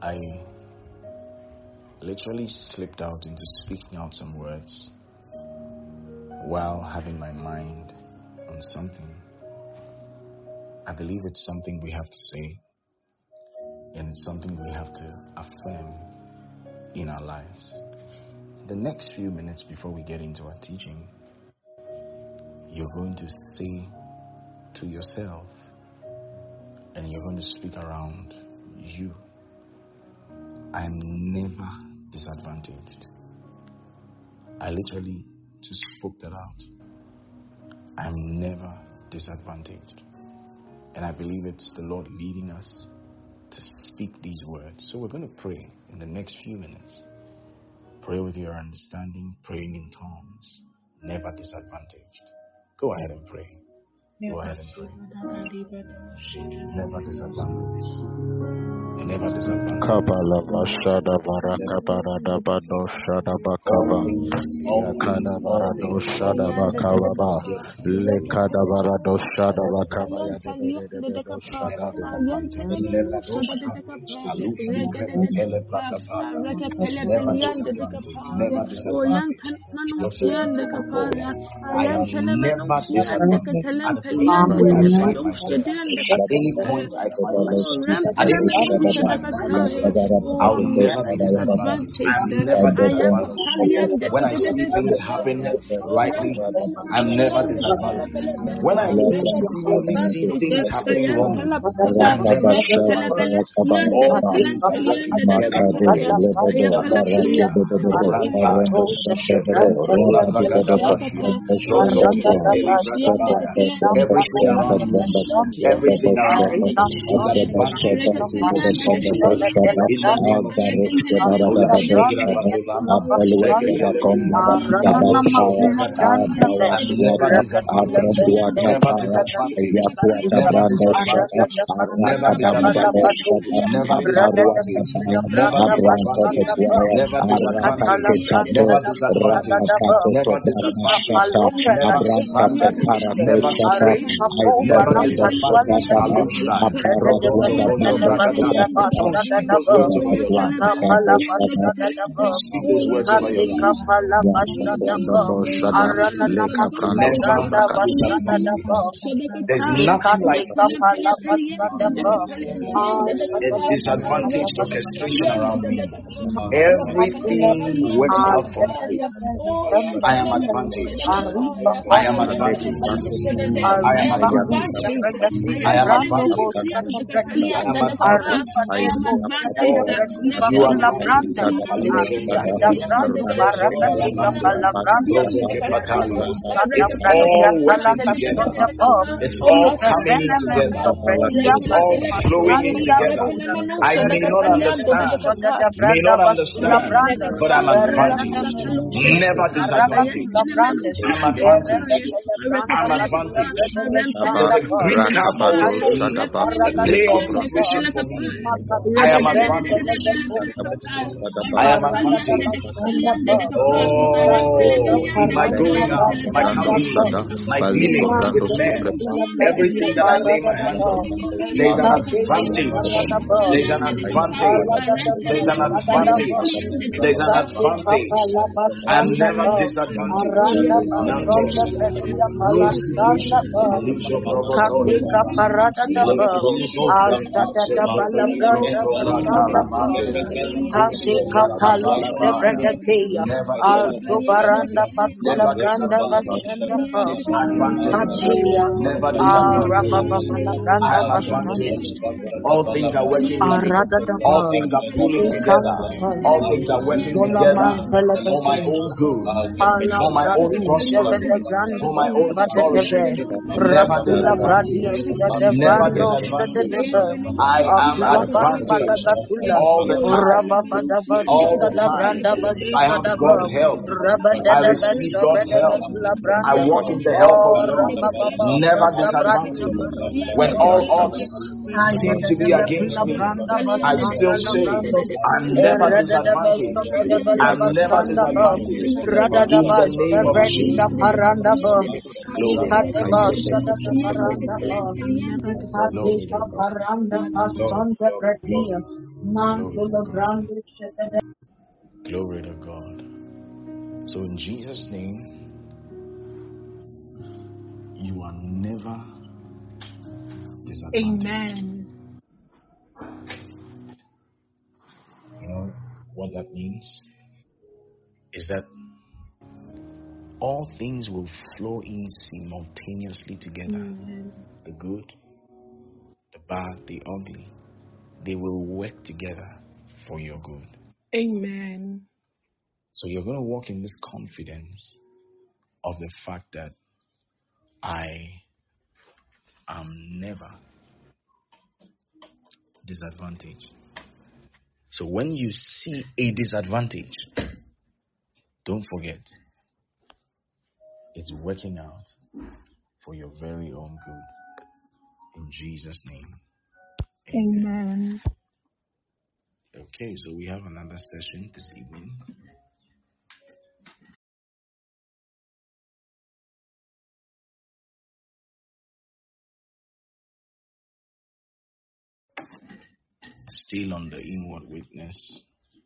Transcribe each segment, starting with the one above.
I literally slipped out into speaking out some words while having my mind on something. I believe it's something we have to say, and it's something we have to affirm in our lives. The next few minutes before we get into our teaching, you're going to say to yourself, and you're going to speak around you, I am never disadvantaged. I literally just spoke that out. I am never disadvantaged. And I believe it's the Lord leading us to speak these words. So we're going to pray in the next few minutes. Pray with your understanding, praying in tongues, never disadvantaged. Go ahead and pray. Go ahead and pray. Never disadvantaged. Never disadvantaged. Kabala Bashada Baraka Barada Bado Shada Bakaba Yakada Barado Shada Bakaba Lekada Barado Shada Bakaba Shada At any point I find myself, at any stage I find myself, I will never be disadvantaged. I am never disadvantaged. When I see things happen rightly, I'm never disadvantaged. When I seemingly see things happening wrongly, I'm never disadvantaged. All things are working everything around me, everything around me is advantage. Speak those words over your lives. There's nothing like a disadvantaged orchestration around me. Everything works out for me. I am advantaged. I am advantaged. I am advantaged. I am advantaged. I am advantaged. You are it's all working together. It's all coming in together. It's all flowing in together. I may not understand, but I'm advantaged. Never disadvantaged. I'm advantaged. I'm advantaged. There's a green card for me, a playoff situation for me. I am advantaged. I am advantaged. Oh, in my going out, my coming in, my dealings with men, everything that I lay my hands on, there's an advantage. There's an advantage. There's an advantage. There's an advantage. I'm never disadvantaged. All things are working together. All things are pulling together. All things are working together for my own good, for my own prosperity, for my own flourishing. Never disadvantaged. Never disadvantaged. I am advantaged all the time. All the time. I have God's help. I receive God's help. I walk in the help of God. Never disadvantaged. When all odds seem to be against me, I still say, I'm never disadvantaged. I'm never disadvantaged. In the name of Jesus. Glory to God. Glory to God. Glory, glory, glory. Glory to God. Glory to God. So in Jesus' name, you are never disadvantaged. Amen. You know what that means? Is that all things will flow in simultaneously together. Amen. The good, the bad, the ugly. They will work together for your good. Amen. So you're going to walk in this confidence of the fact that I am never disadvantaged. So when you see a disadvantage, don't forget, it's working out for your very own good. In Jesus' name. Amen. Okay, so we have another session this evening. Still on the inward witness,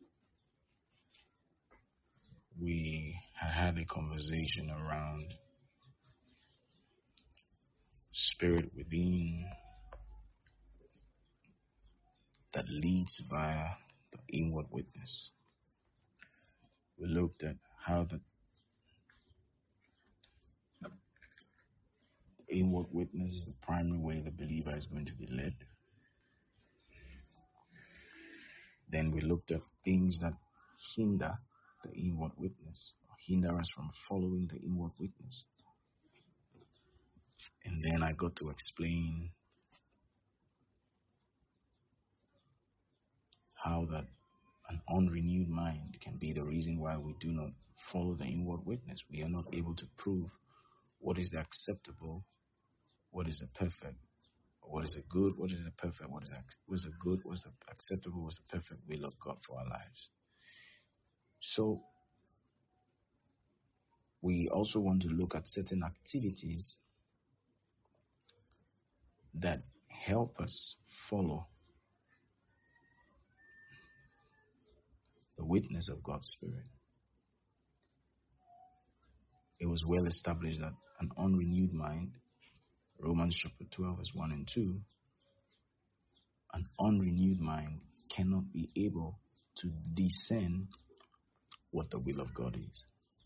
we had a conversation around spirit within that leads via the inward witness. We looked at how the inward witness is the primary way the believer is going to be led. Then we looked at things that hinder the inward witness, or hinder us from following the inward witness. And then I got to explain how that an unrenewed mind can be the reason why we do not follow the inward witness. We are not able to prove what is the acceptable, what is the perfect, what is the good, what is the perfect, what is the good, what is the acceptable, what is the perfect will of God for our lives. So we also want to look at certain activities that help us follow the witness of God's Spirit. It was well established that an unrenewed mind, Romans chapter 12, verse 1 and 2, an unrenewed mind cannot be able to discern what the will of God is.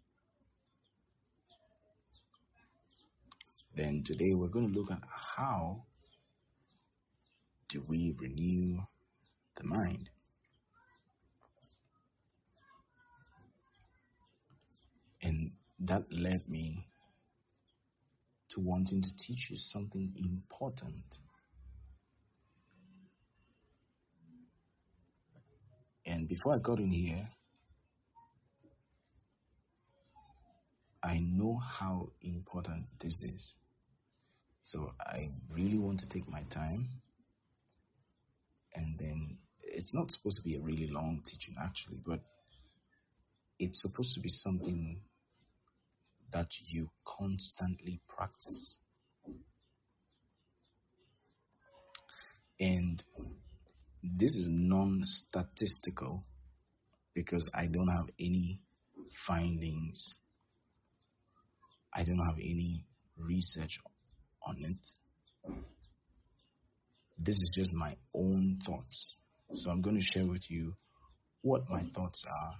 Then today we're going to look at how do we renew the mind. And that led me to wanting to teach you something important. And before I got in here, I know how important this is. So I really want to take my time. And then it's not supposed to be a really long teaching actually, but it's supposed to be something that you constantly practice. And this is non-statistical because I don't have any findings. I don't have any research on it. This is just my own thoughts. So I'm going to share with you what my thoughts are.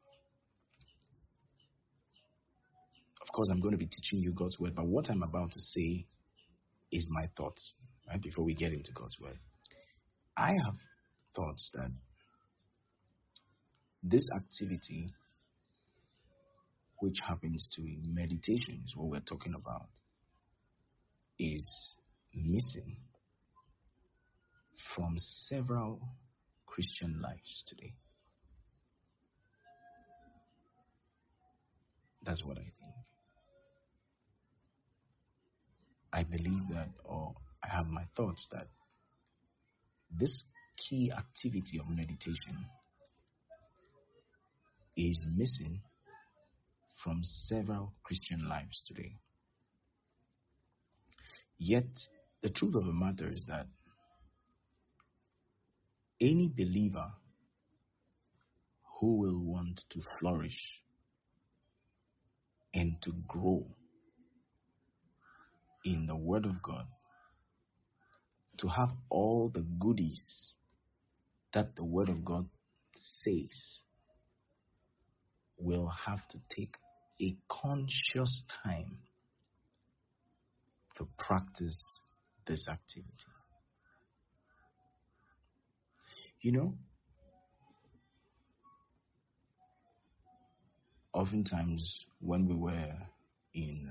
Of course, I'm going to be teaching you God's word, but what I'm about to say is my thoughts, right? Before we get into God's word. I have thoughts that this activity, which happens to be meditation, is what we're talking about, is missing from several Christian lives today. That's what I think. I believe that, or I have my thoughts that this key activity of meditation is missing from several Christian lives today. Yet, the truth of the matter is that any believer who will want to flourish and to grow in the Word of God, to have all the goodies that the Word of God says, will have to take a conscious time to practice this activity. You know, oftentimes when we were in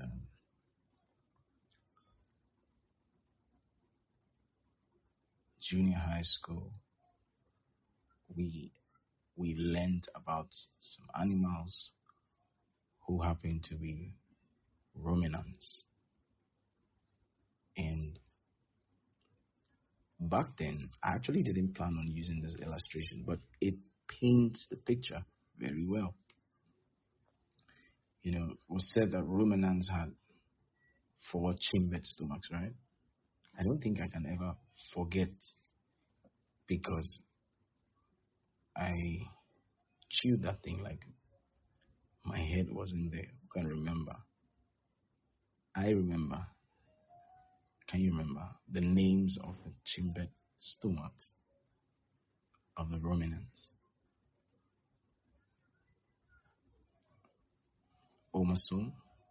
junior high school, we learned about some animals who happen to be ruminants. And back then, I actually didn't plan on using this illustration, but it paints the picture very well. You know, it was said that ruminants had 4 chambered stomachs, right? I don't think I can ever forget, because I chewed that thing like my head wasn't there. I can remember. I remember. Can you remember the names of the chambered stomachs of the ruminants? Omasum,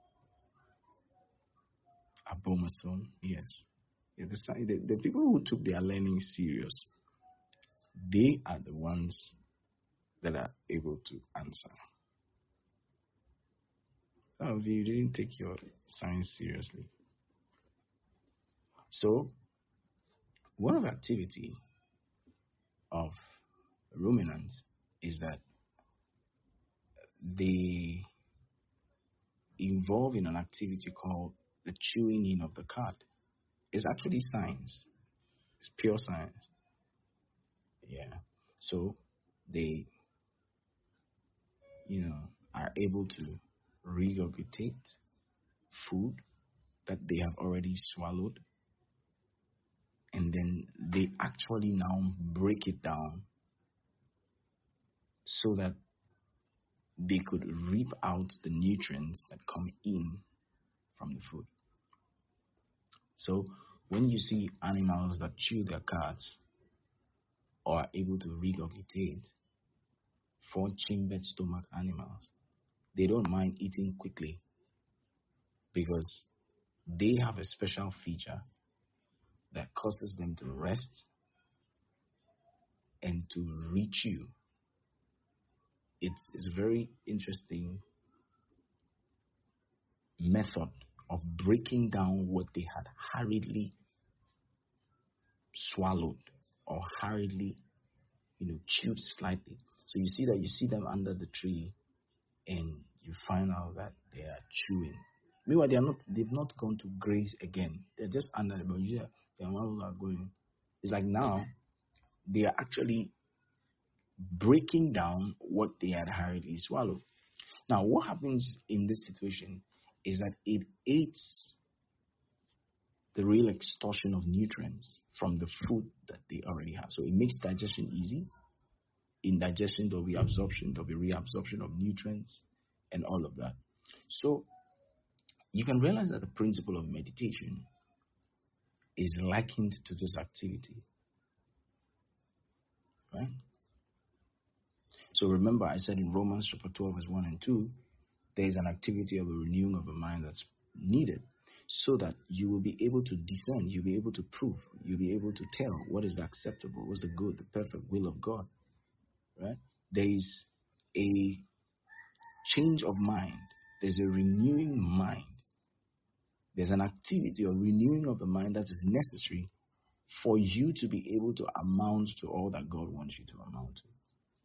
Abomasum, yes. Yeah, the people who took their learning serious, they are the ones that are able to answer. Some of you didn't take your science seriously. So, one of the activity of ruminants is that they involve in an activity called the chewing in of the cud. It's actually science. It's pure science. Yeah. So they, are able to regurgitate food that they have already swallowed, and then they actually now break it down so that they could reap out the nutrients that come in from the food. So when you see animals that chew their cuds or are able to regurgitate, 4-chambered stomach animals, they don't mind eating quickly because they have a special feature that causes them to rest and to rechew. It's a very interesting method of breaking down what they had hurriedly swallowed or hurriedly, chewed slightly. So you see them under the tree, and you find out that they are chewing. Meanwhile, they've not gone to graze again. They're just under the bone. Yeah, the animals are going. It's like now they are actually breaking down what they had hurriedly swallowed. Now, what happens in this situation is that it aids the real extortion of nutrients from the food that they already have. So it makes digestion easy. In digestion, there'll be absorption, there'll be reabsorption of nutrients and all of that. So you can realize that the principle of meditation is likened to this activity. Right? So remember, I said in Romans chapter 12, verse 1 and 2, there is an activity of a renewing of the mind that's needed so that you will be able to discern, you'll be able to prove, you'll be able to tell what is acceptable, what's the good, the perfect will of God. Right? There is a change of mind. There's a renewing mind. There's an activity of renewing of the mind that is necessary for you to be able to amount to all that God wants you to amount to.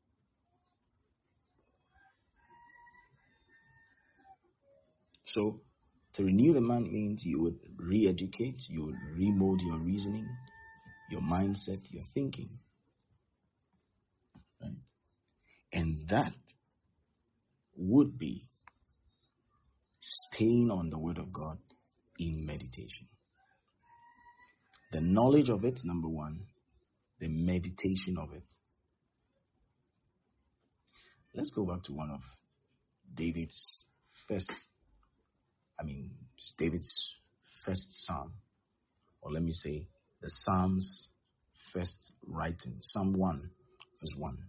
So, to renew the mind means you would re-educate, you would remold your reasoning, your mindset, your thinking. Right? And that would be staying on the Word of God in meditation. The knowledge of it, number one, the meditation of it. Let's go back to one of David's first psalm, or let me say the Psalm's first writing, Psalm 1, verse 1.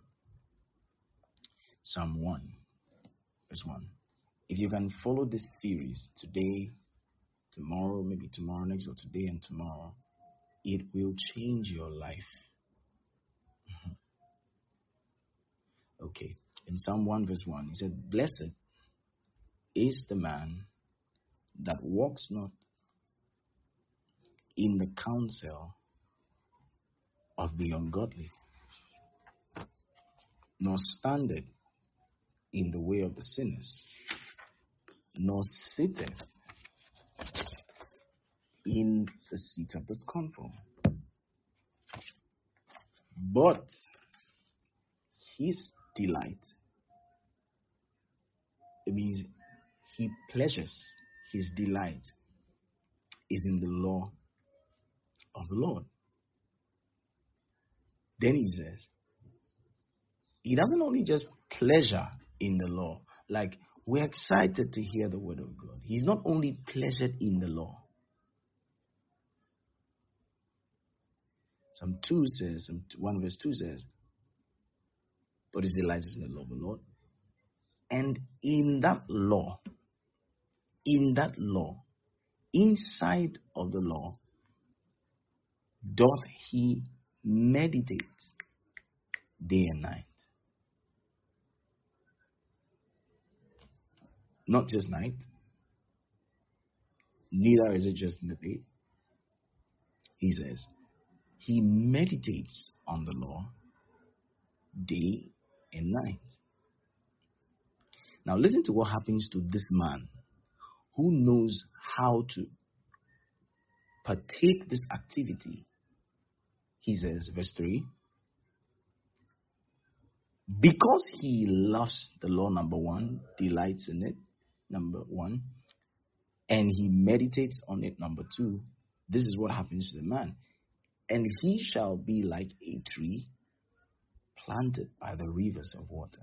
Psalm 1, verse 1. If you can follow this series today, tomorrow, maybe tomorrow next, or today and tomorrow, it will change your life. Okay. In Psalm 1, verse 1, he said, "Blessed is the man that walks not in the counsel of the ungodly, nor standeth in the way of the sinners, nor sitteth in the seat of the scornful. But his delight," it means he pleasures, his delight is in the law of the Lord. Then he says, he doesn't only just pleasure in the law, like we're excited to hear the word of God. He's not only pleasured in the law. Psalm 1 verse 2 says, "But his delight is in the law of the Lord." And in that law, inside of the law, doth he meditate day and night. Not just night, neither is it just in the day. He says, he meditates on the law day and night. Now listen to what happens to this man who knows how to partake this activity. He says, verse 3, because he loves the law, number one, delights in it, number one, and he meditates on it, number two, this is what happens to the man. And he shall be like a tree planted by the rivers of water,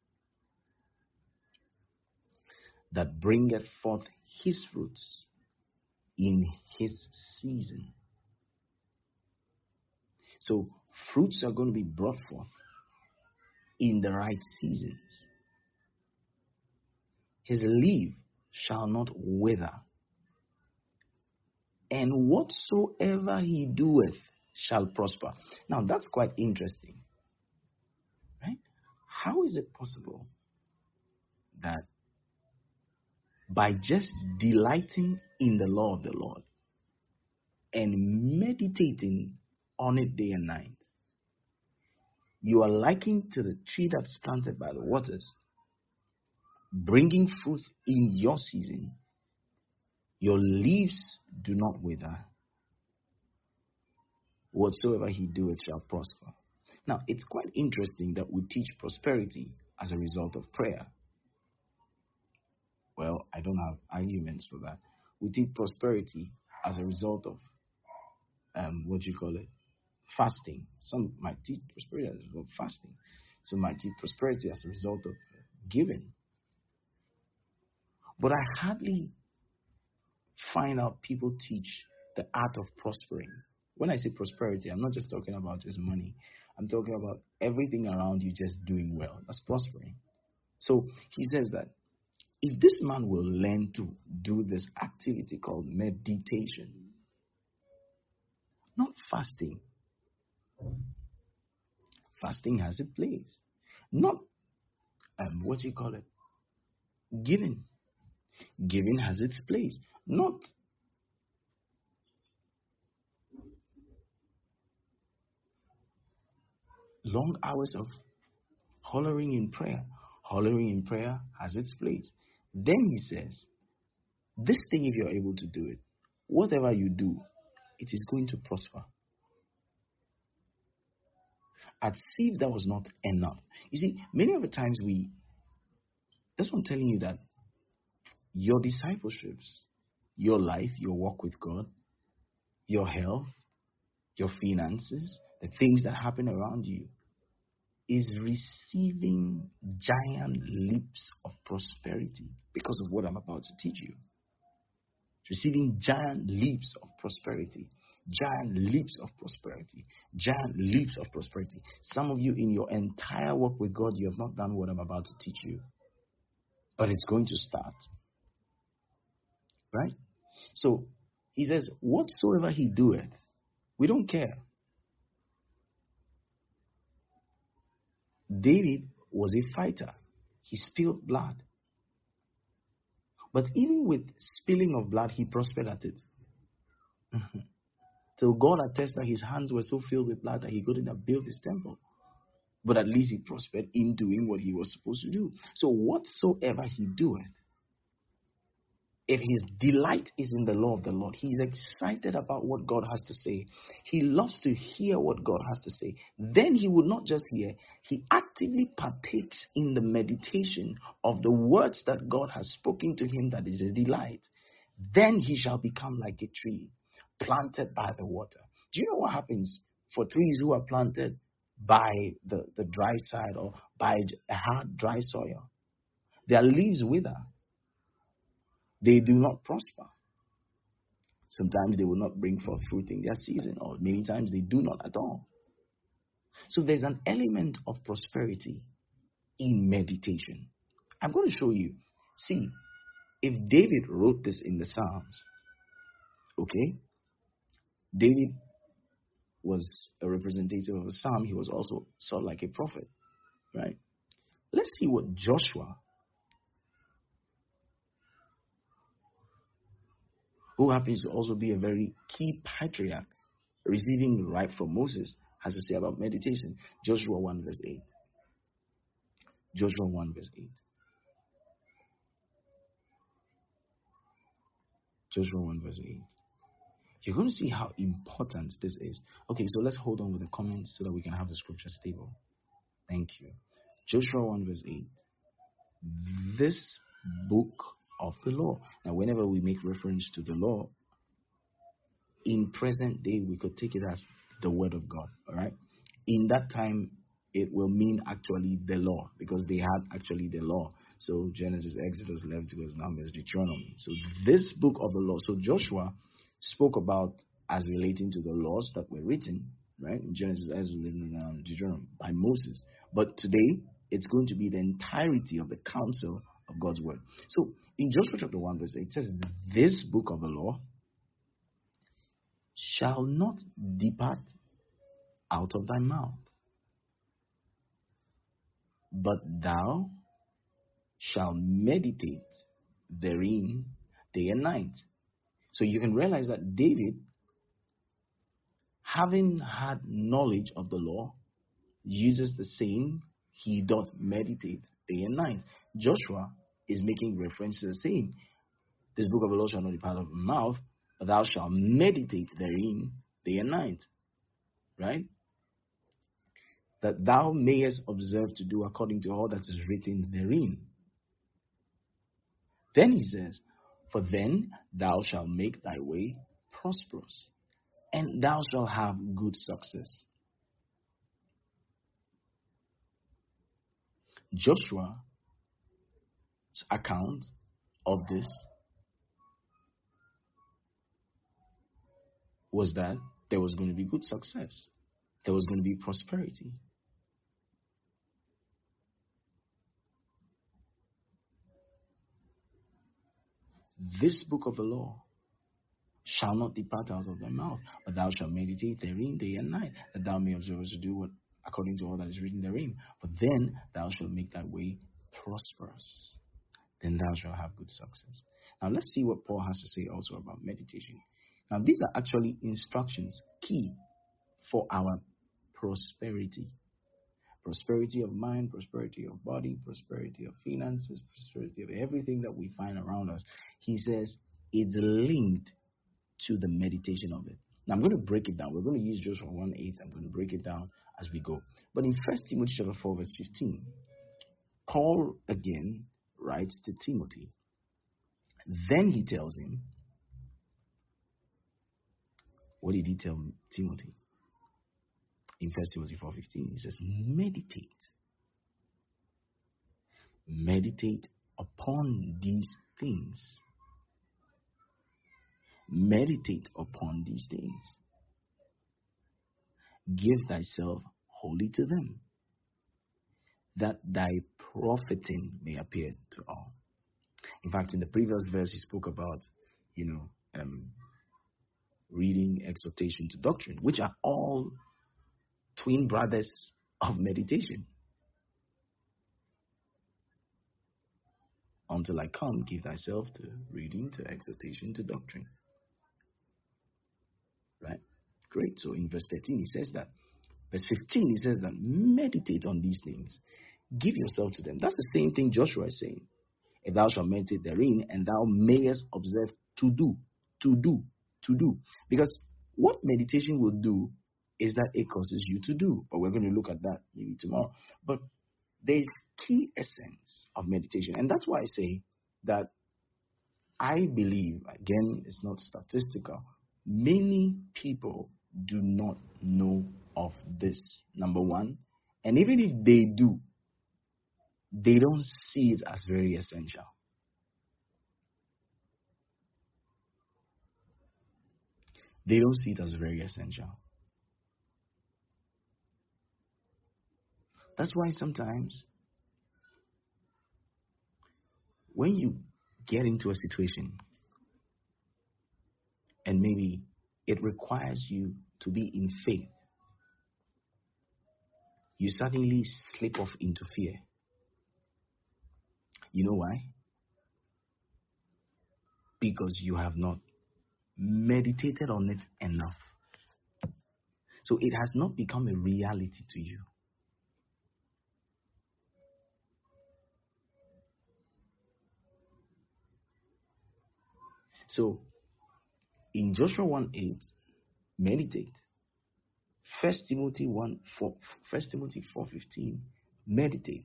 that bringeth forth his fruits in his season. So fruits are going to be brought forth in the right seasons. His leaf shall not wither, and whatsoever he doeth shall prosper. Now that's quite interesting, right? How is it possible that by just delighting in the law of the Lord and meditating on it day and night, you are likened to the tree that's planted by the waters, bringing fruit in your season? Your leaves do not wither. Whatsoever he doeth shall prosper. Now, it's quite interesting that we teach prosperity as a result of prayer. Well, I don't have arguments for that. We teach prosperity as a result of fasting. Some might teach prosperity as a result of fasting. Some might teach prosperity as a result of giving. But I hardly find out people teach the art of prospering. When I say prosperity, I'm not just talking about just money. I'm talking about everything around you just doing well. That's prospering. So he says that if this man will learn to do this activity called meditation, not fasting. Fasting has its place. Not giving. Giving has its place. Not long hours of hollering in prayer. Hollering in prayer has its place. Then he says, this thing, if you're able to do it, whatever you do, it is going to prosper. as if that was not enough. You see, many of the times that's what I'm telling you, that your discipleships, your life, your walk with God, your health, your finances, the things that happen around you, is receiving giant leaps of prosperity because of what I'm about to teach you. Receiving giant leaps of prosperity. Giant leaps of prosperity. Giant leaps of prosperity. Some of you, in your entire work with God, you have not done what I'm about to teach you. But it's going to start. Right? So, he says, whatsoever he doeth, we don't care. David was a fighter. He spilled blood. But even with spilling of blood, he prospered at it. Till God attests that his hands were so filled with blood that he couldn't have built his temple. But at least he prospered in doing what he was supposed to do. So whatsoever he doeth, if his delight is in the law of the Lord, he's excited about what God has to say. He loves to hear what God has to say. Then he would not just hear, he actively partakes in the meditation of the words that God has spoken to him that is a delight. Then he shall become like a tree planted by the water. Do you know what happens for trees who are planted by the dry side or by a hard, dry soil? Their leaves wither. They do not prosper. Sometimes they will not bring forth fruit in their season, or many times they do not at all. So there's an element of prosperity in meditation. I'm going to show you. See, if David wrote this in the Psalms, okay, David was a representative of a psalm. He was also sort of like a prophet, right? Let's see what Joshua, who happens to also be a very key patriarch, receiving right from Moses, has to say about meditation. Joshua 1 verse 8. Joshua 1 verse 8. Joshua 1 verse 8. You're going to see how important this is. Okay, so let's hold on with the comments so that we can have the scripture stable. Thank you. Joshua 1 verse 8. This book of the law. Now, whenever we make reference to the law, in present day, we could take it as the word of God. All right. In that time, it will mean actually the law, because they had actually the law. So Genesis, Exodus, Leviticus, Numbers, Deuteronomy. So this book of the law. So Joshua spoke about as relating to the laws that were written, right, in Genesis, Exodus, and Deuteronomy by Moses. But today, it's going to be the entirety of the counsel of God's word. So in Joshua chapter 1 verse 8, it says, this book of the law shall not depart out of thy mouth, but thou shalt meditate therein day and night. So you can realize that David, having had knowledge of the law, uses the same, he doth meditate day and night. Joshua is making reference to the same. This book of the law shall not depart out of thy mouth, but thou shalt meditate therein day and night. Right? That thou mayest observe to do according to all that is written therein. Then he says, for then thou shalt make thy way prosperous, and thou shalt have good success. Joshua's account of this was that there was going to be good success. There was going to be prosperity. This book of the law shall not depart out of thy mouth, but thou shalt meditate therein day and night, that thou may observe to do what according to all that is written therein. For then thou shalt make thy way prosperous. Then thou shalt have good success. Now let's see what Paul has to say also about meditation. Now these are actually instructions key for our prosperity. Prosperity of mind, prosperity of body, prosperity of finances, prosperity of everything that we find around us. He says it's linked to the meditation of it. Now I'm going to break it down. We're going to use Joshua 1:8. I'm going to break it down as we go. But in 1 Timothy chapter 4, verse 15, Paul again writes to Timothy. Then he tells him, what did he tell Timothy? In 1 Timothy 4:15, he says, meditate upon these things. Meditate upon these things. Give thyself wholly to them, that thy profiting may appear to all. In fact, in the previous verse, he spoke about, reading, exhortation to doctrine, which are all twin brothers of meditation. Until I come, give thyself to reading, to exhortation, to doctrine. Right? Great. So in verse 13, he says that. Verse 15, he says that meditate on these things. Give yourself to them. That's the same thing Joshua is saying. If thou shalt meditate therein, and thou mayest observe to do. Because what meditation will do is that it causes you to do. But we're going to look at that maybe tomorrow. But there is key essence of meditation. And that's why I say that I believe, again, it's not statistical, many people do not know of this, number one. And even if they do, they don't see it as very essential. They don't see it as very essential. That's why sometimes when you get into a situation and maybe it requires you to be in faith, you suddenly slip off into fear. You know why? Because you have not meditated on it enough. So it has not become a reality to you. So in Joshua 1:8, meditate. 1 Timothy 4:15, meditate.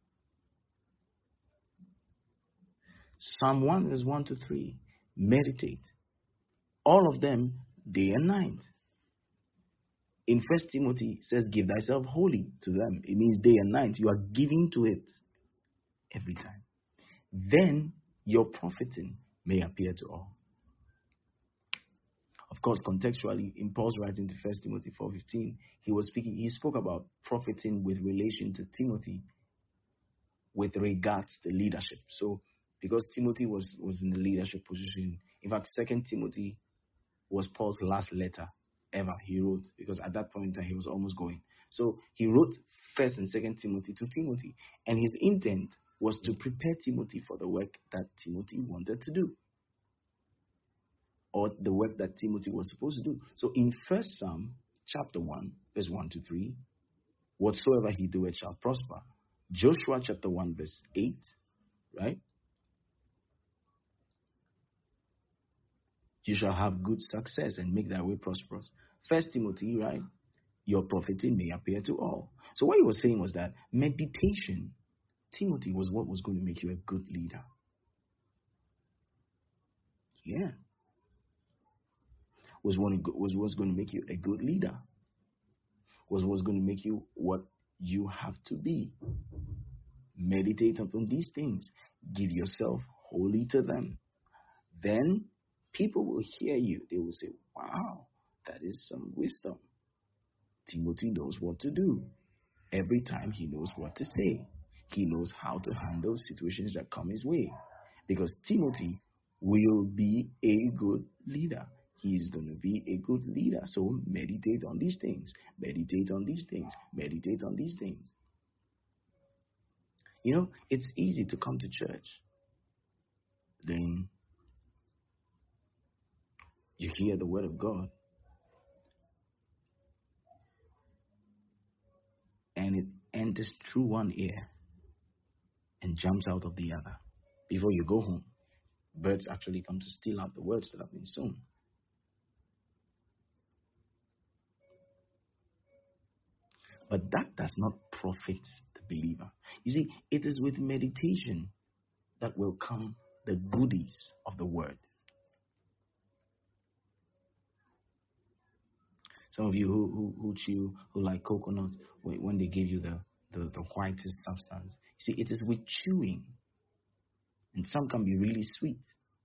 Psalm 1 verse 1 to 3, meditate. All of them day and night. In 1 Timothy, it says, give thyself wholly to them. It means day and night. You are giving to it every time. Then your profiting may appear to all. Of course, contextually, in Paul's writing to 1 Timothy 4:15, he spoke about profiting with relation to Timothy with regards to leadership. So, because Timothy was in the leadership position, in fact, 2 Timothy was Paul's last letter ever he wrote, because at that point in time he was almost going. So he wrote 1 and 2 Timothy to Timothy, and his intent was to prepare Timothy for the work that Timothy wanted to do, or the work that Timothy was supposed to do. So in 1 Samuel chapter 1, verse 1 to 3, whatsoever he doeth shall prosper. Joshua chapter 1, verse 8, right? You shall have good success and make thy way prosperous. 1 Timothy, right? Your profiting may appear to all. So what he was saying was that meditation, Timothy, was what was going to make you a good leader. Yeah. Was what's going to make you a good leader. Was what's going to make you what you have to be. Meditate upon these things. Give yourself wholly to them. Then people will hear you. They will say, wow, that is some wisdom. Timothy knows what to do. Every time he knows what to say. He knows how to handle situations that come his way. Because Timothy will be a good leader. He is going to be a good leader. So meditate on these things. Meditate on these things. Meditate on these things. You know, it's easy to come to church. Then you hear the word of God. And it enters through one ear and jumps out of the other. Before you go home, birds actually come to steal out the words that have been sown. But that does not profit the believer. You see, it is with meditation that will come the goodies of the word. Some of you who chew, who like coconut, when they give you the whitest substance, you see, it is with chewing. And some can be really sweet.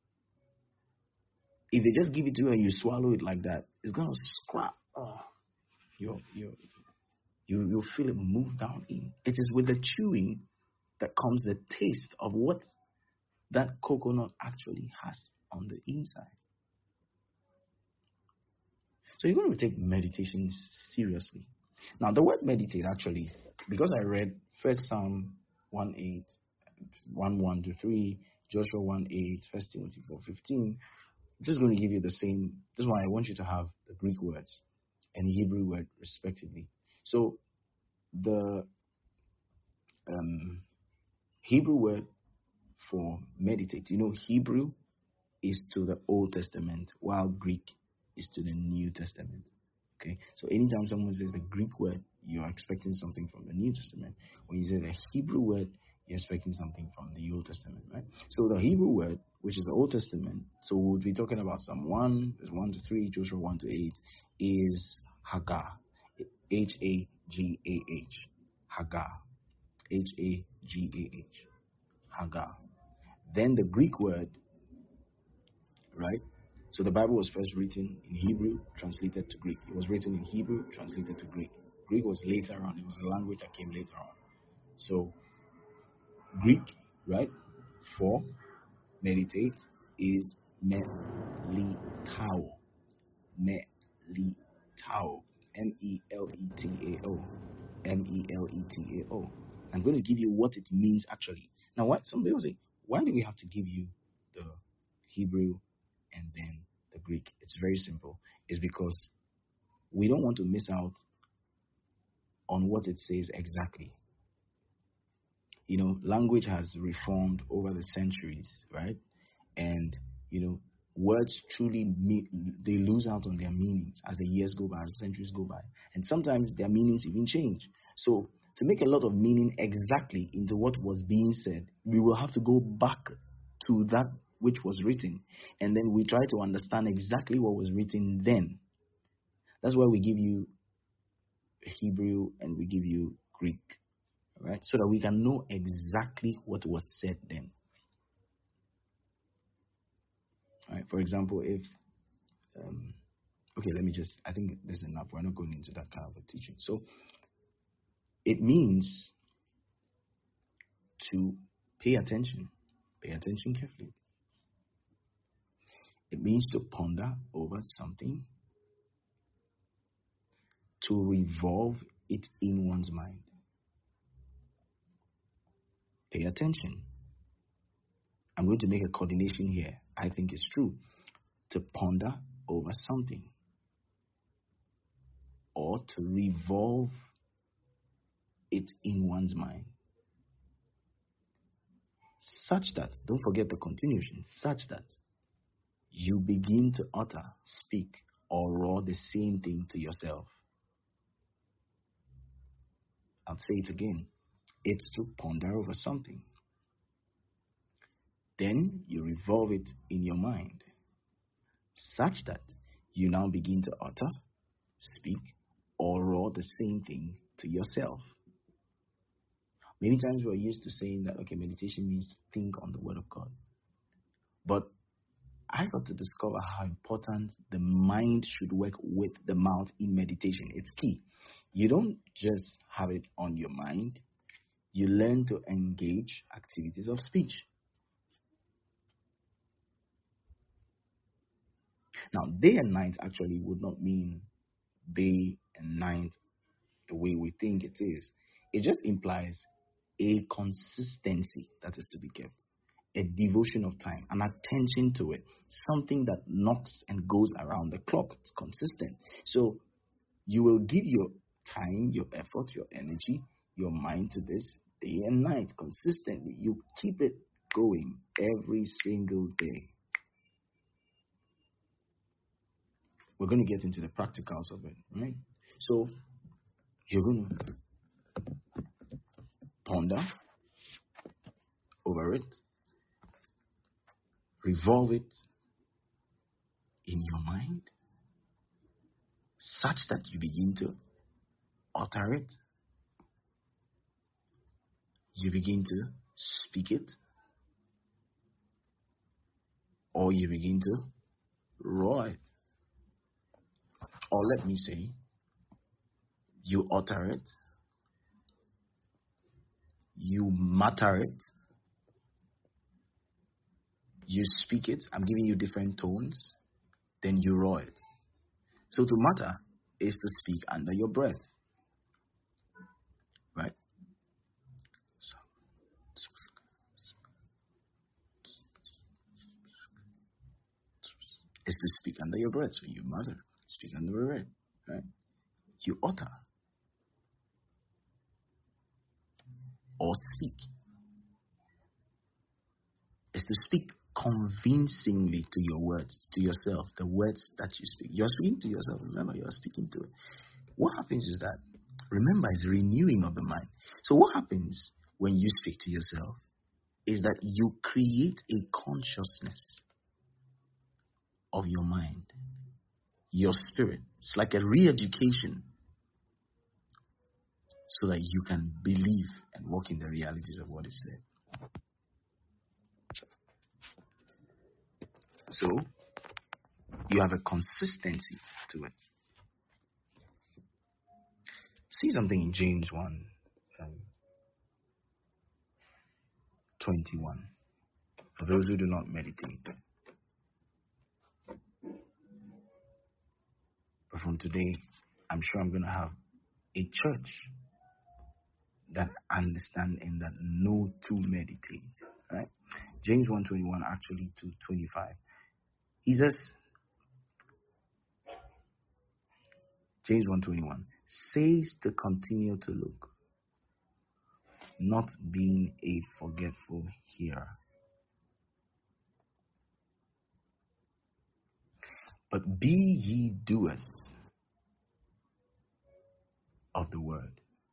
If they just give it to you and you swallow it like that, it's going to scrap. You'll feel it move down in. It is with the chewing that comes the taste of what that coconut actually has on the inside. So you're going to take meditation seriously. Now, the word meditate actually, because I read 1 Psalm 1:8, 1:1 to 3, Joshua 1:8, 1 Timothy 4:15, I'm just going to give you the same. This is why I want you to have the Greek words and Hebrew word respectively. So the Hebrew word for meditate, Hebrew is to the Old Testament, while Greek is to the New Testament. Okay, so anytime someone says the Greek word, you're expecting something from the New Testament. When you say the Hebrew word, you're expecting something from the Old Testament, right? So the Hebrew word, which is the Old Testament, so we'll be talking about Psalm 1, 1 to 3, Joshua 1 to 8, is Haggah, Hagah, Haggah, Hagah, Haggah. Then the Greek word, right? So the Bible was first written in Hebrew, translated to Greek. It was written in Hebrew, translated to Greek. Greek was later on. It was a language that came later on. So Greek, right, for meditate is melitao. Melitao. Meletao. Meletao. I'm going to give you what it means actually. Now, what somebody will say, why do we have to give you the Hebrew and then the Greek? It's very simple. It's because we don't want to miss out on what it says exactly. Language has reformed over the centuries, right? And, words truly, they lose out on their meanings as the years go by, as the centuries go by. And sometimes their meanings even change. So to make a lot of meaning exactly into what was being said, we will have to go back to that which was written. And then we try to understand exactly what was written then. That's why we give you Hebrew and we give you Greek, right? So that we can know exactly what was said then. Right? For example, if I think this is enough. We're not going into that kind of a teaching. So it means to pay attention carefully. It means to ponder over something, to revolve it in one's mind. Pay attention. I'm going to make a coordination here. I think it's true. To ponder over something or to revolve it in one's mind. Such that, don't forget the continuation, such that you begin to utter, speak, or roar the same thing to yourself. I'll say it again. It's to ponder over something. Then you revolve it in your mind, such that you now begin to utter, speak, or roar the same thing to yourself. Many times we're used to saying that, okay, meditation means think on the Word of God. But I got to discover how important the mind should work with the mouth in meditation. It's key. You don't just have it on your mind. You learn to engage activities of speech. Now, day and night actually would not mean day and night the way we think it is. It just implies a consistency that is to be kept, a devotion of time, an attention to it, something that knocks and goes around the clock. It's consistent. So you will give your time, your effort, your energy, your mind to this day and night consistently. You keep it going every single day. We're going to get into the practicals of it, right? So You're going to ponder over it, revolve it in your mind, such that you begin to utter it, you begin to speak it, or you begin to roar it. Or let me say, you utter it, you mutter it, you speak it. I'm giving you different tones, then you roar it. So to mutter is to speak under your breath, right? Is to speak under your breath. So you mutter, speak under your breath, right? You utter or speak. Is to speak convincingly to your words, to yourself, the words that you speak. You're speaking to yourself. Remember, you're speaking to it. What happens is that, remember, it's renewing of the mind. So what happens when you speak to yourself is that you create a consciousness of your mind, your spirit. It's like a re-education so that you can believe and walk in the realities of what is said. So you have a consistency to it. See something in James 1, 21. For those who do not meditate. But from today, I'm sure I'm going to have a church that understand and that know to meditate. Right? James 1:21, actually 2:25. He says, James 1:21 says to continue to look, not being a forgetful hearer, but be ye doers of the word.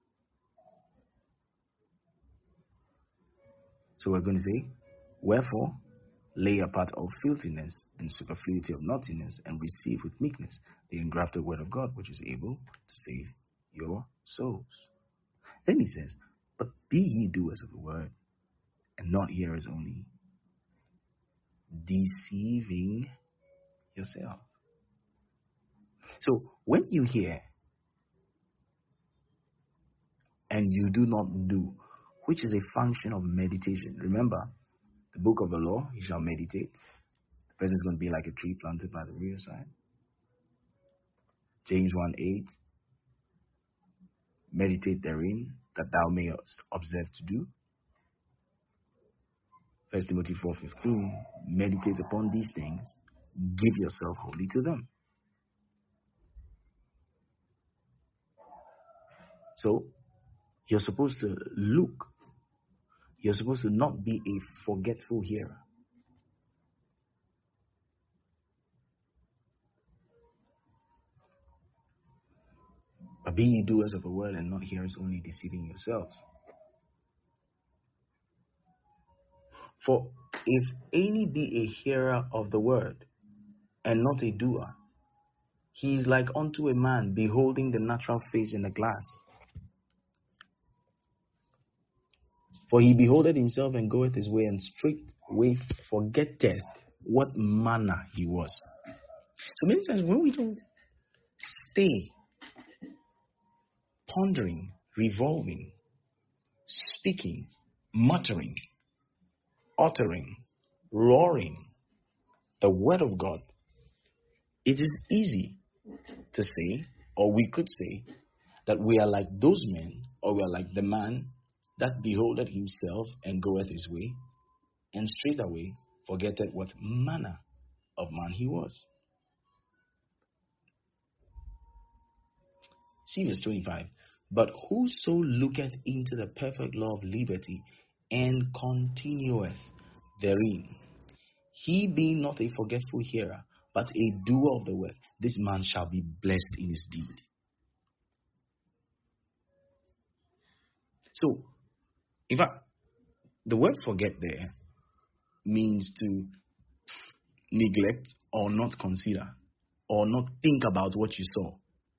So we're going to say, wherefore, lay apart all filthiness and superfluity of naughtiness, and receive with meekness the engrafted word of God, which is able to save your souls. Then he says, but be ye doers of the word, and not hearers only, deceiving yourself. So when you hear and you do not do, which is a function of meditation. Remember, the book of the law, you shall meditate. The person is going to be like a tree planted by the riverside. James 1:8, meditate therein, that thou mayest observe to do. 1 Timothy 4:15, meditate upon these things, give yourself wholly to them. So, you're supposed to look. You're supposed to not be a forgetful hearer. But be ye doers of the word and not hearers only, deceiving yourselves. For if any be a hearer of the word and not a doer, he is like unto a man beholding the natural face in a glass. For he beholdeth himself and goeth his way, and straightway forgetteth what manner he was. So many times when we don't stay pondering, revolving, speaking, muttering, uttering, roaring the word of God, it is easy to say, or we could say, that we are like those men, or we are like the man that beholdeth himself and goeth his way, and straightway forgetteth what manner of man he was. See verse 25. But whoso looketh into the perfect law of liberty and continueth therein, he being not a forgetful hearer, but a doer of the word, this man shall be blessed in his deed. So, in fact, the word forget there means to neglect or not consider or not think about what you saw.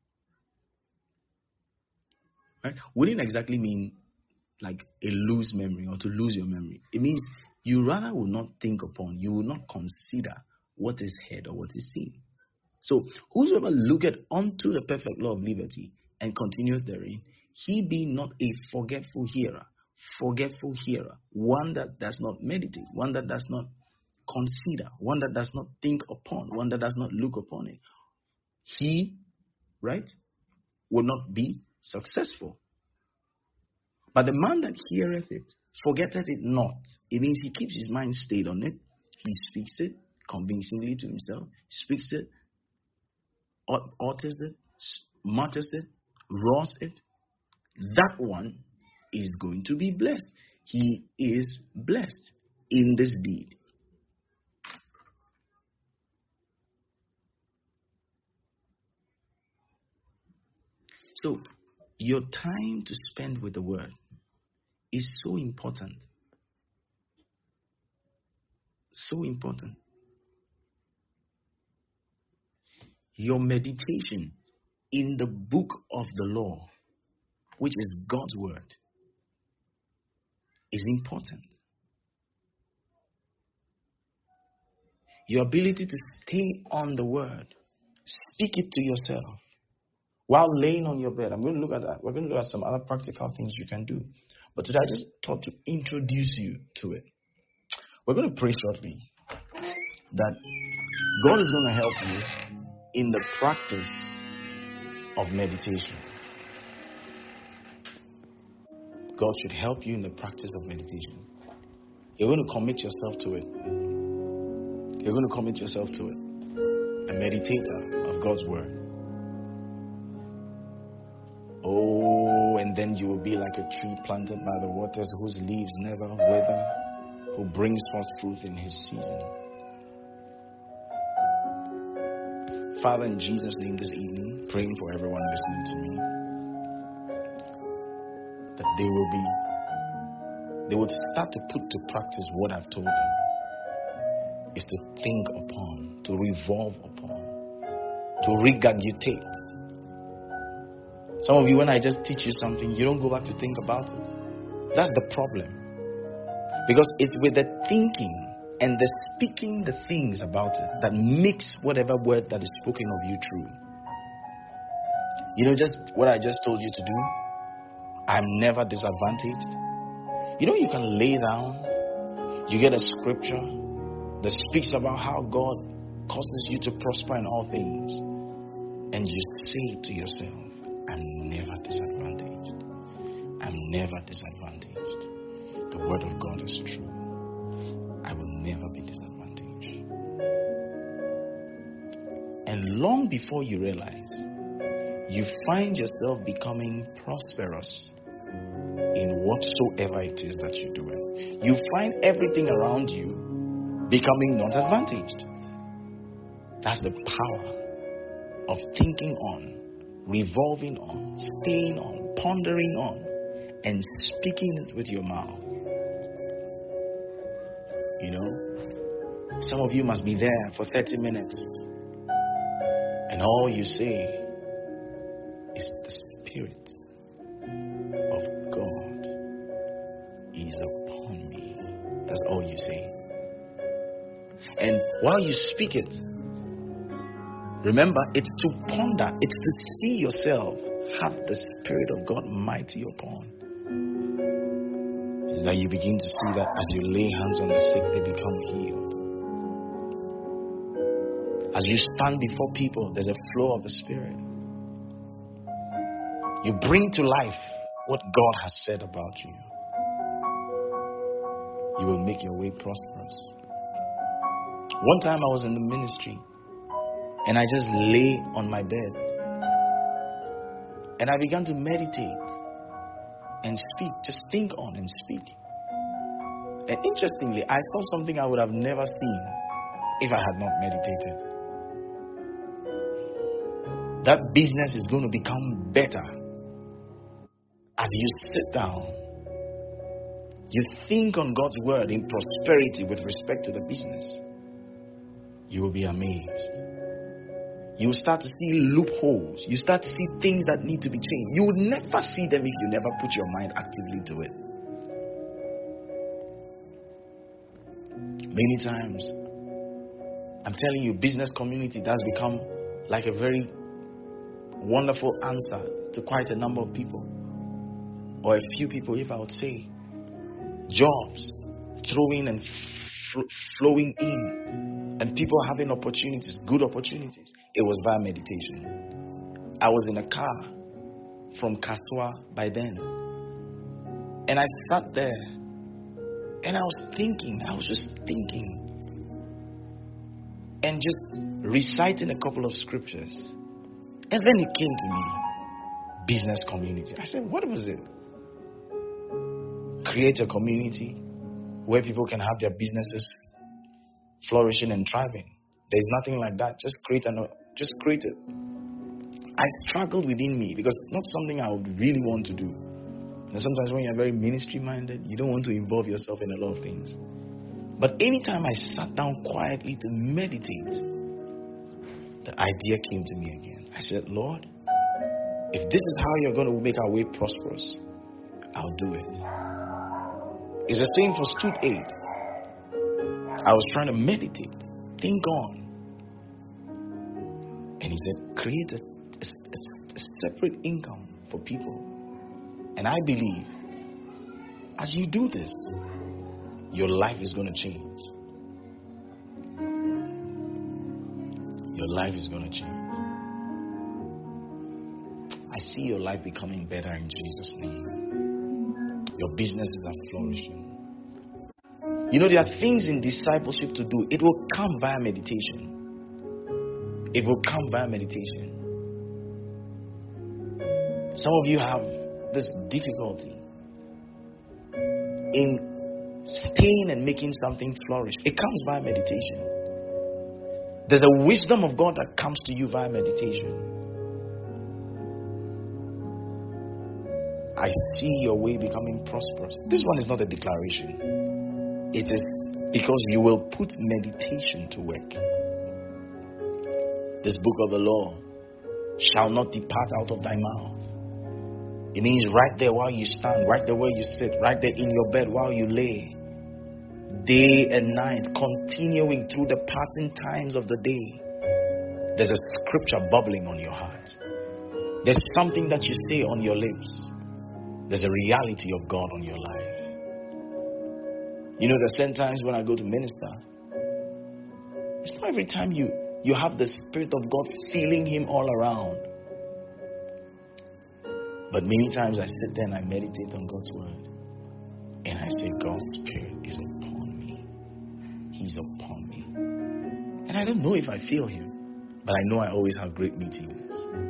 Right? Wouldn't exactly mean like a lose memory or to lose your memory. It means you rather will not think upon, you will not consider what is heard or what is seen. So, whosoever looketh unto the perfect law of liberty and continueth therein, he be not a forgetful hearer, one that does not meditate, one that does not consider, one that does not think upon, one that does not look upon it. He, right, will not be successful. But the man that heareth it, forgetteth it not. It means he keeps his mind stayed on it. He speaks it convincingly to himself, speaks it, utters it, mutters it, roars it. That one is going to be blessed. He is blessed in this deed. So, your time to spend with the word is so important. So important. Your meditation in the book of the law, which is God's word, is important. Your ability to stay on the word, speak it to yourself while laying on your bed. I'm going to look at that. We're going to look at some other practical things you can do. But today I just thought to introduce you to it. We're going to pray shortly that God is going to help you in the practice of meditation. God should help you in the practice of meditation. You're going to commit yourself to it. You're going to commit yourself to it. A meditator of God's word. Oh, and then you will be like a tree planted by the waters whose leaves never wither, who brings forth fruit in his season. Father, in Jesus' name this evening, praying for everyone listening to me, that they would start to put to practice what I've told them, is to think upon, to revolve upon, to regurgitate. Some of you, when I just teach you something, you don't go back to think about it. That's the problem. Because it's with the thinking and the speaking the things about it that makes whatever word that is spoken of you true. You know, just what I just told you to do, I'm never disadvantaged. You know, you can lay down, you get a scripture that speaks about how God causes you to prosper in all things, and you say to yourself, I'm never disadvantaged. I'm never disadvantaged. The word of God is true. I will never be disadvantaged. And long before you realize, you find yourself becoming prosperous in whatsoever it is that you do it. You find everything around you becoming not advantaged. That's the power of thinking on, revolving on, staying on, pondering on, and speaking it with your mouth. You know, some of you must be there for 30 minutes, and all you say is the Spirit of God is upon me. That's all you say. And while you speak it, remember, it's to ponder, it's to see yourself have the Spirit of God mighty upon. It's that you begin to see that as you lay hands on the sick, they become healed. As you stand before people, there's a flow of the Spirit. You bring to life what God has said about you. You will make your way prosperous. One time I was in the ministry, and I just lay on my bed. And I began to meditate and speak. Just think on and speak. And interestingly, I saw something I would have never seen if I had not meditated. That business is going to become better as you sit down you think on God's word in prosperity with respect to the business, you will be amazed. You will start to see loopholes. You start to see things that need to be changed. You will never see them if you never put your mind actively to it. Many times, I'm telling you, business community does become like a very wonderful answer to quite a number of people, or a few people, if I would say. Jobs throwing and flowing in, and people having opportunities, good opportunities. It was via meditation. I was in a car from Kaswa by then, and I sat there and I was just thinking and just reciting a couple of scriptures, and then it came to me, business community. I said, what was it? Create a community where people can have their businesses flourishing and thriving. There's nothing like that. Just create it. I struggled within me because it's not something I would really want to do. And sometimes when you're very ministry minded, you don't want to involve yourself in a lot of things. But anytime I sat down quietly to meditate, the idea came to me again. I said, Lord, if this is how you're going to make our way prosperous, I'll do it. It's the same for Stud Aid. I was trying to meditate, think on. And he said, create a separate income for people. And I believe, as you do this, your life is going to change. Your life is going to change. I see your life becoming better in Jesus' name. Your businesses are flourishing. You know, there are things in discipleship to do. It will come via meditation. It will come via meditation. Some of you have this difficulty in staying and making something flourish. It comes via meditation. There's a wisdom of God that comes to you via meditation. I see your way becoming prosperous. This one is not a declaration. It is because you will put meditation to work. This book of the law shall not depart out of thy mouth. It means right there while you stand, right there where you sit, right there in your bed while you lay, day and night, continuing through the passing times of the day. There's a scripture bubbling on your heart. There's something that you say on your lips. There's a reality of God on your life. You know, there's sometimes when I go to minister, it's not every time you have the Spirit of God feeling Him all around. But many times I sit there and I meditate on God's word. And I say, God's Spirit is upon me. He's upon me. And I don't know if I feel Him, but I know I always have great meetings.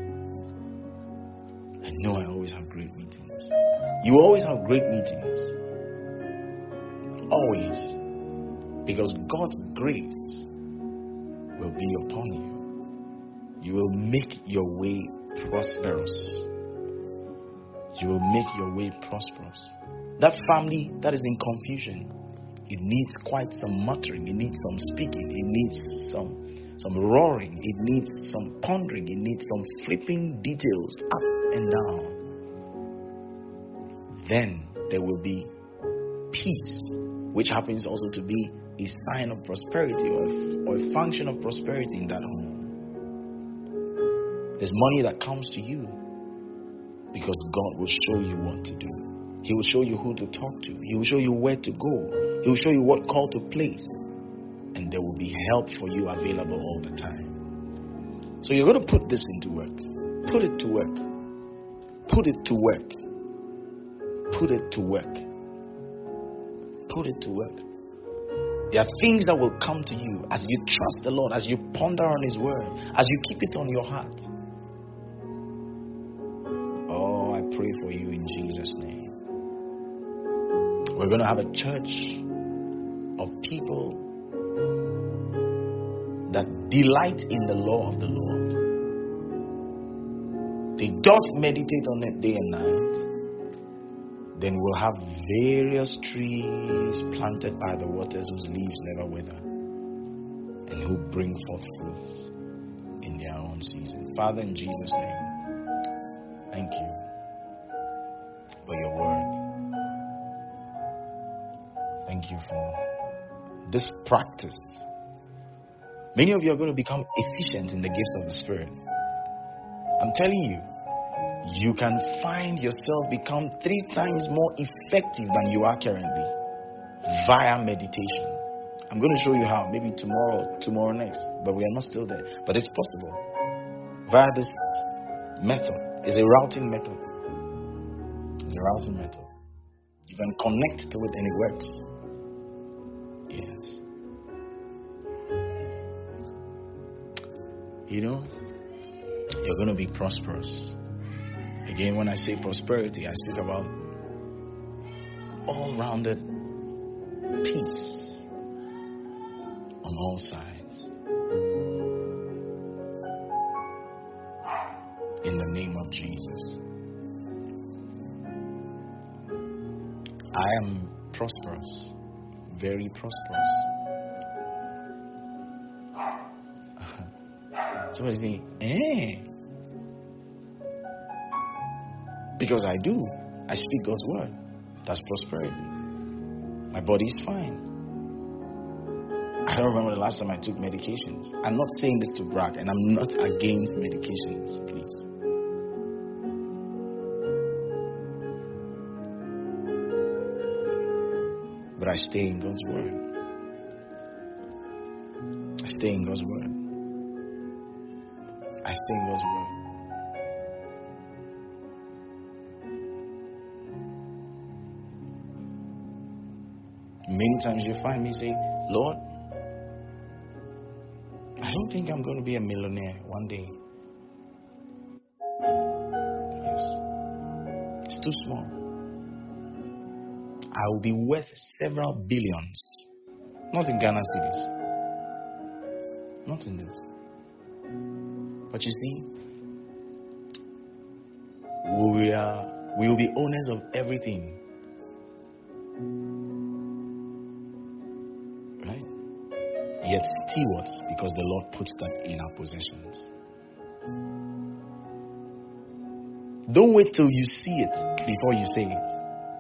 I know I always have great meetings. You always have great meetings. Always. Because God's grace will be upon you. You will make your way prosperous. You will make your way prosperous. That family that is in confusion, it needs quite some muttering. It needs some speaking. It needs some roaring. It needs some pondering. It needs some flipping details up and down. Then there will be peace, which happens also to be a sign of prosperity or a function of prosperity in that home. There's money that comes to you because God will show you what to do. He will show you who to talk to. He will show you where to go. He will show you what call to place. And there will be help for you available all the time. So you're going to put this into work. Put it to work. Put it to work. Put it to work. Put it to work. There are things that will come to you as you trust the Lord, as you ponder on His word, as you keep it on your heart. Oh, I pray for you in Jesus' name. We're going to have a church of people that delight in the law of the Lord. They doth meditate on it day and night. then we'll have various trees planted by the waters whose leaves never wither and who bring forth fruit in their own season. Father, in Jesus' name, thank you for your word. Thank you for this practice. Many of you are going to become efficient in the gifts of the Spirit. I'm telling you, you can find yourself become 3 times more effective than you are currently via meditation. I'm going to show you how, maybe tomorrow next, but we are not still there. But it's possible via this method. It's a routing method. It's a routing method. You can connect to it and it works. Yes. You know, you're going to be prosperous. Again, when I say prosperity, I speak about all-rounded peace on all sides. In the name of Jesus. I am prosperous. Very prosperous. Somebody saying, because I do. I speak God's word. That's prosperity. My body is fine. I don't remember the last time I took medications. I'm not saying this to brag, and I'm not against medications, please. But I stay in God's word. I stay in God's word. I stay in God's word. Many times you find me say, Lord, I don't think I'm going to be a millionaire one day. Yes. It's too small. I will be worth several billions. Not in Ghana cities. Not in this. But you see, we will be owners of everything. Right? Yet stewards, because the Lord puts that in our possessions. Don't wait till you see it before you say it.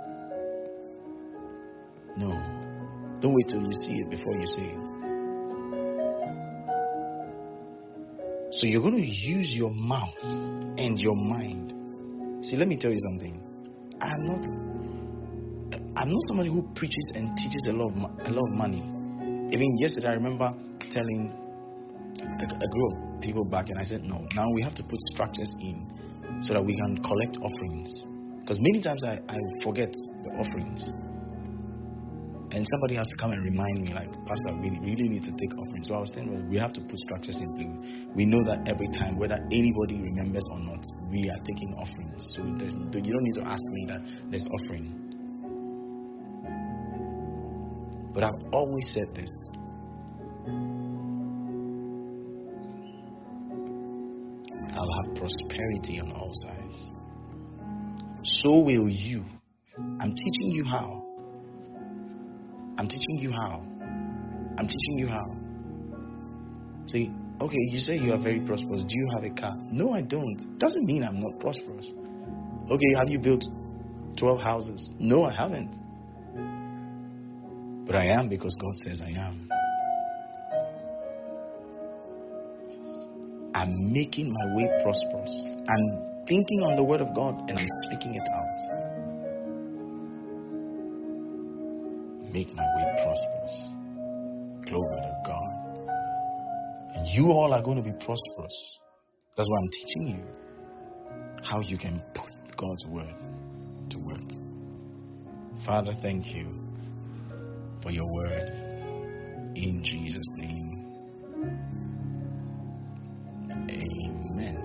No. Don't wait till you see it before you say it. So you're going to use your mouth and your mind. See, let me tell you something. I'm not somebody who preaches and teaches a lot of money. Even yesterday, I remember telling a group of people back, and I said, no, now we have to put structures in so that we can collect offerings. Because many times I forget the offerings. And somebody has to come and remind me, like, Pastor, we really need to take offerings. So I was saying, well, we have to put structures in place. We know that every time, whether anybody remembers or not, we are taking offerings. So you don't need to ask me that there's offering. But I've always said this. I'll have prosperity on all sides. So will you. I'm teaching you how. I'm teaching you how. See, okay, you say you are very prosperous. Do you have a car? No, I don't. Doesn't mean I'm not prosperous. Okay, have you built 12 houses? No, I haven't. But I am because God says I am. I'm making my way prosperous. I'm thinking on the word of God and I'm speaking it out. Make my way prosperous. Glory to God. And you all are going to be prosperous. That's why I'm teaching you how you can put God's word to work. Father, thank you for your word. In Jesus' name. Amen.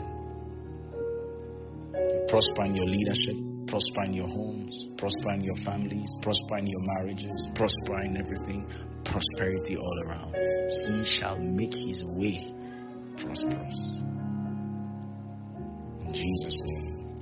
Prosper in your leadership. Prosper in your homes, prosper in your families, prosper in your marriages, prosper in everything, prosperity all around. He shall make his way prosperous. In Jesus' name.